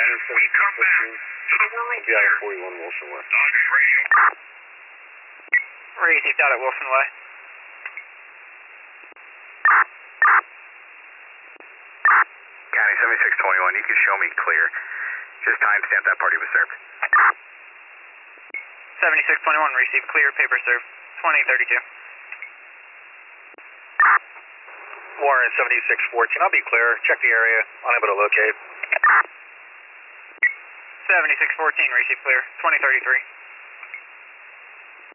come back to the world clear. 41 Wilson Way. Dodgers radio. Received out at Wilson Way. County 7621, you can show me clear. Just timestamp that party was served. 7621, received clear, paper served. 2032. Warren 7614, I'll be clear. Check the area. Unable to locate. 7614, received clear. 2033.